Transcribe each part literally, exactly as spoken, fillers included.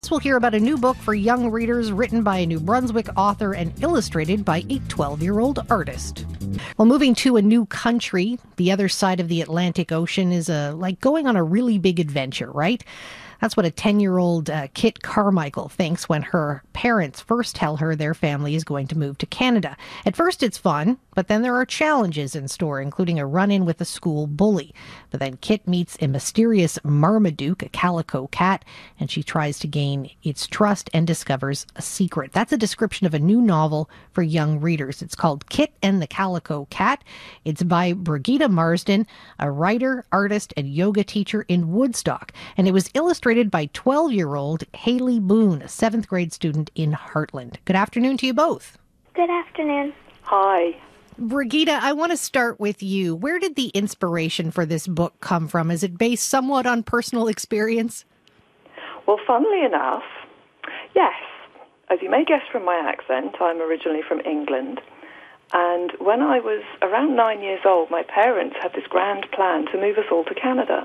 We'll hear about a new book for young readers written by a New Brunswick author and illustrated by a twelve-year-old artist. Well, moving to a new country, the other side of the Atlantic Ocean, is a, like going on a really big adventure, right? That's what a ten-year-old uh, Kit Carmichael thinks when her parents first tell her their family is going to move to Canada. At first it's fun, but then there are challenges in store, including a run-in with a school bully. But then Kit meets a mysterious Marmaduke, a calico cat, and she tries to gain its trust and discovers a secret. That's a description of a new novel for young readers. It's called Kit and the Calico Cat. It's by Brigida Marsden, a writer, artist, and yoga teacher in Woodstock. And it was illustrated by twelve-year-old Haley Boone, a seventh grade student in Heartland. Good afternoon to you both. Good afternoon. Hi. Brigida, I want to start with you. Where did the inspiration for this book come from? Is it based somewhat on personal experience? Well, funnily enough, yes. As you may guess from my accent, I'm originally from England. And when I was around nine years old, my parents had this grand plan to move us all to Canada.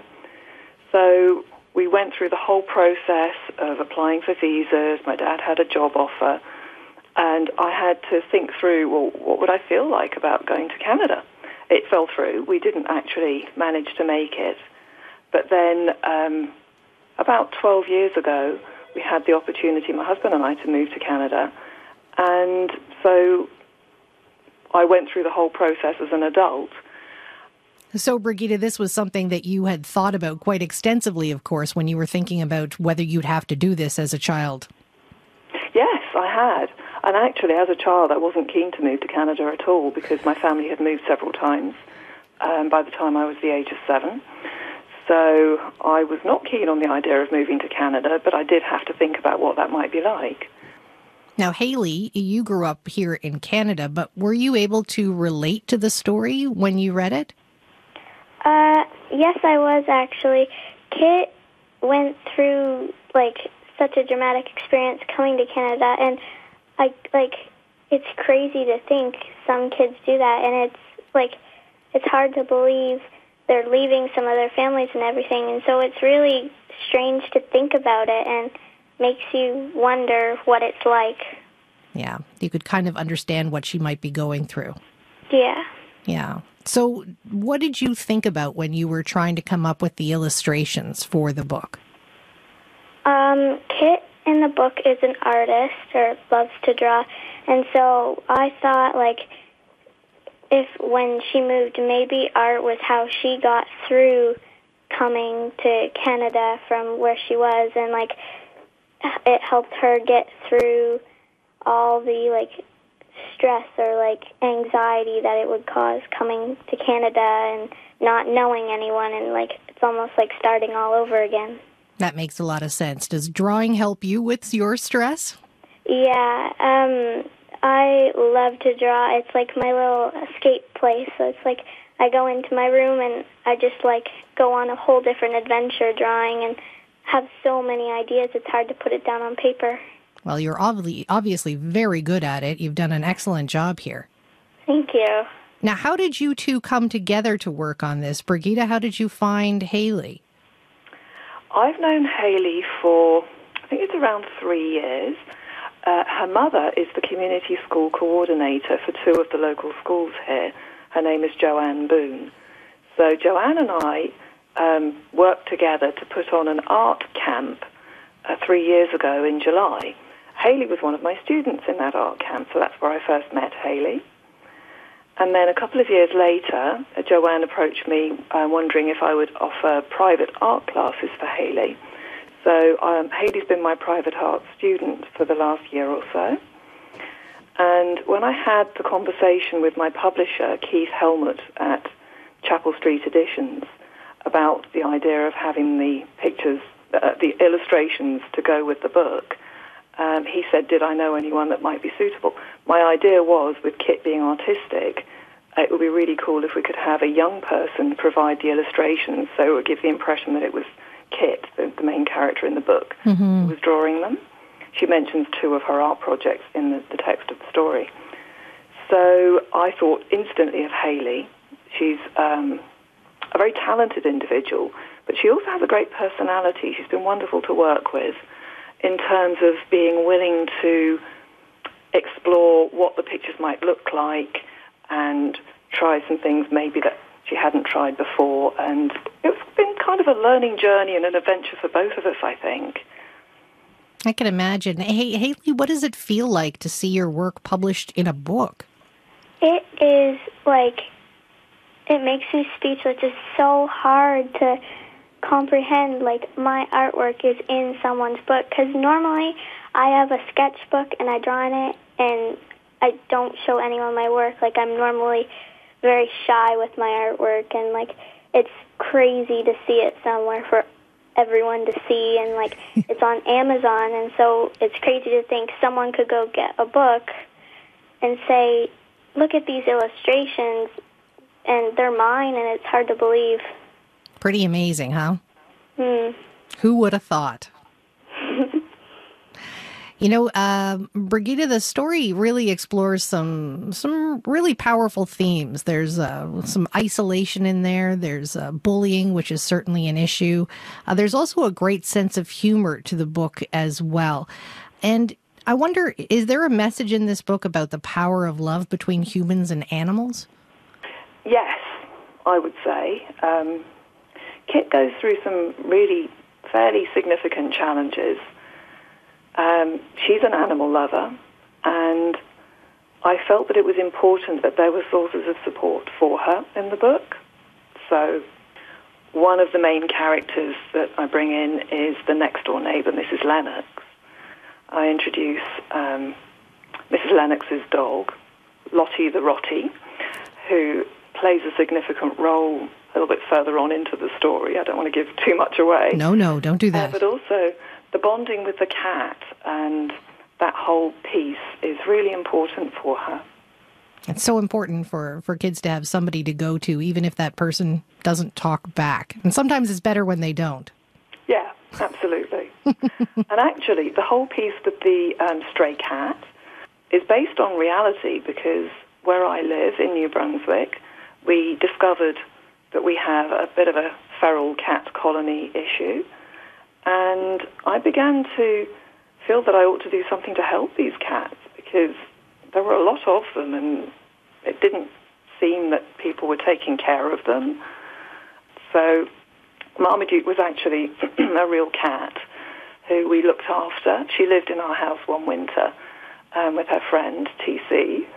So we went through the whole process of applying for visas. My dad had a job offer. And I had to think through, well, what would I feel like about going to Canada? It fell through. We didn't actually manage to make it. But then um, about twelve years ago, we had the opportunity, my husband and I, to move to Canada. And so I went through the whole process as an adult. So, Brigida, this was something that you had thought about quite extensively, of course, when you were thinking about whether you'd have to do this as a child. Yes, I had. And actually, as a child, I wasn't keen to move to Canada at all because my family had moved several times um, by the time I was the age of seven. So I was not keen on the idea of moving to Canada, but I did have to think about what that might be like. Now, Haley, you grew up here in Canada, but were you able to relate to the story when you read it? Uh, yes, I was actually. Kit went through, like, such a dramatic experience coming to Canada, and I, like, it's crazy to think some kids do that, and it's, like, it's hard to believe they're leaving some of their families and everything, and so it's really strange to think about it and makes you wonder what it's like. Yeah, you could kind of understand what she might be going through. Yeah. Yeah. So what did you think about when you were trying to come up with the illustrations for the book? Um, Kit in the book is an artist or loves to draw, and so I thought, like, if when she moved, maybe art was how she got through coming to Canada from where she was, and, like, it helped her get through all the, like, stress or, like, anxiety that it would cause coming to Canada and not knowing anyone, and, like, it's almost like starting all over again. That makes a lot of sense. Does drawing help you with your stress? Yeah, um, I love to draw. It's like my little escape place. So it's like I go into my room and I just, like, go on a whole different adventure drawing and have so many ideas. It's hard to put it down on paper. Well, you're obviously, obviously very good at it. You've done an excellent job here. Thank you. Now, how did you two come together to work on this? Brigida, how did you find Haley? I've known Haley for, I think it's around three years. Uh, her mother is the community school coordinator for two of the local schools here. Her name is Joanne Boone. So Joanne and I um, worked together to put on an art camp uh, three years ago in July. Haley was one of my students in that art camp, so that's where I first met Haley. And then a couple of years later, uh, Joanne approached me uh, wondering if I would offer private art classes for Haley. So um, Haley's been my private art student for the last year or so. And when I had the conversation with my publisher, Keith Helmut, at Chapel Street Editions, about the idea of having the pictures, uh, the illustrations to go with the book, Um, he said, did I know anyone that might be suitable? My idea was, with Kit being artistic, it would be really cool if we could have a young person provide the illustrations, so it would give the impression that it was Kit, the, the main character in the book, mm-hmm. who was drawing them. She mentions two of her art projects in the, the text of the story. So I thought instantly of Haley. She's um, a very talented individual, but she also has a great personality. She's been wonderful to work with. in terms of being willing to explore what the pictures might look like and try some things maybe that she hadn't tried before. And it's been kind of a learning journey and an adventure for both of us, I think. I can imagine. Hey, Haley, what does it feel like to see your work published in a book? It is like, it makes me speechless. It's so hard to comprehend, like, my artwork is in someone's book, because normally I have a sketchbook and I draw in it and I don't show anyone my work. Like, I'm normally very shy with my artwork, and like, it's crazy to see it somewhere for everyone to see, and like, it's on Amazon, and so it's crazy to think someone could go get a book and say, look at these illustrations, and they're mine, and it's hard to believe. Pretty amazing, huh? Hmm. Who would have thought? You know, uh, Brigitte, the story really explores some some really powerful themes. There's uh, some isolation in there. There's uh, bullying, which is certainly an issue. Uh, there's also a great sense of humor to the book as well. And I wonder, is there a message in this book about the power of love between humans and animals? Yes, I would say. Um, Kit goes through some really fairly significant challenges. Um, she's an animal lover, and I felt that it was important that there were sources of support for her in the book. So one of the main characters that I bring in is the next-door neighbour, Missus Lennox. I introduce um, Missus Lennox's dog, Lottie the Rottie, who plays a significant role a little bit further on into the story. I don't want to give too much away. No, no, don't do that. Uh, but also, the bonding with the cat and that whole piece is really important for her. It's so important for, for kids to have somebody to go to, even if that person doesn't talk back. And sometimes it's better when they don't. Yeah, absolutely. And actually, the whole piece with the um, stray cat is based on reality, because where I live in New Brunswick, we discovered that we have a bit of a feral cat colony issue. And I began to feel that I ought to do something to help these cats, because there were a lot of them, and it didn't seem that people were taking care of them. So Marmaduke was actually a real cat who we looked after. She lived in our house one winter um, with her friend, T C.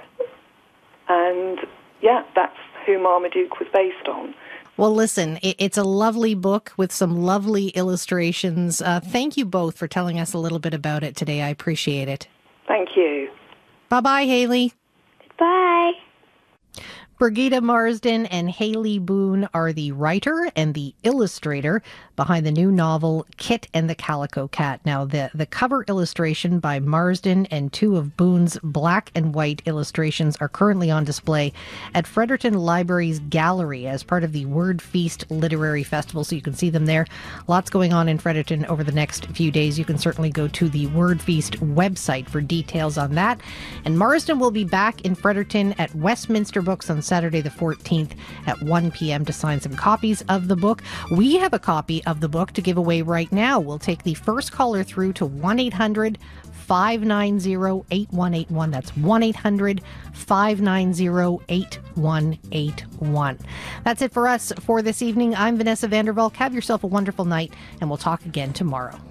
And, yeah, that's who Marmaduke was based on. Well, listen, it's a lovely book with some lovely illustrations. Uh, thank you both for telling us a little bit about it today. I appreciate it. Thank you. Bye-bye, Haley. Bye. Brigitte Marsden and Haley Boone are the writer and the illustrator behind the new novel Kit and the Calico Cat. Now, the, the cover illustration by Marsden and two of Boone's black and white illustrations are currently on display at Fredericton Library's gallery as part of the Word Feast Literary Festival, so you can see them there. Lots going on in Fredericton over the next few days. You can certainly go to the Word Feast website for details on that. And Marsden will be back in Fredericton at Westminster Books on Saturday the fourteenth at one p.m. to sign some copies of the book. We have a copy of the book to give away right now. We'll take the first caller through to one eight hundred five nine zero eight one eight one. That's one eight hundred five nine zero eight one eight one. That's it for us for this evening. I'm Vanessa Vandervalk. Have yourself a wonderful night, and we'll talk again tomorrow.